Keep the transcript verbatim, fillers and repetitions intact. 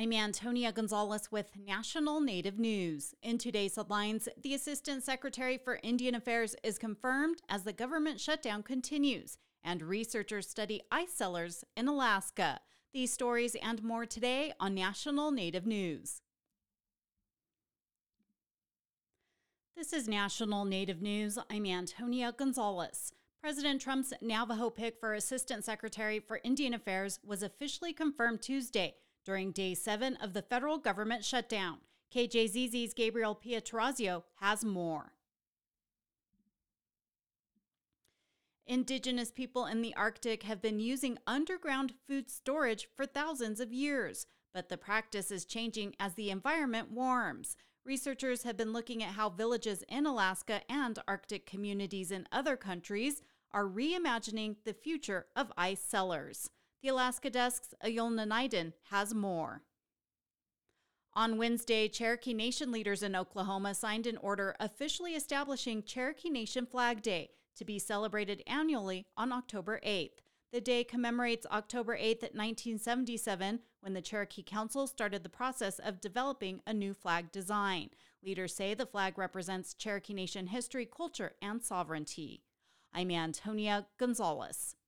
I'm Antonia Gonzalez with National Native News. In today's headlines, the Assistant Secretary for Indian Affairs is confirmed as the government shutdown continues, and researchers study ice cellars in Alaska. These stories and more today on National Native News. This is National Native News. I'm Antonia Gonzalez. President Trump's Navajo pick for Assistant Secretary for Indian Affairs was officially confirmed Tuesday during day seven of the federal government shutdown. K J Z Z's Gabriel Pietrorazio has more. Indigenous people in the Arctic have been using underground food storage for thousands of years, but the practice is changing as the environment warms. Researchers have been looking at how villages in Alaska and Arctic communities in other countries are reimagining the future of ice cellars. The Alaska Desk's Ayolna Naiden has more. On Wednesday, Cherokee Nation leaders in Oklahoma signed an order officially establishing Cherokee Nation Flag Day to be celebrated annually on October eighth. The day commemorates October eighth, nineteen seventy-seven, when the Cherokee Council started the process of developing a new flag design. Leaders say the flag represents Cherokee Nation history, culture, and sovereignty. I'm Antonia Gonzalez.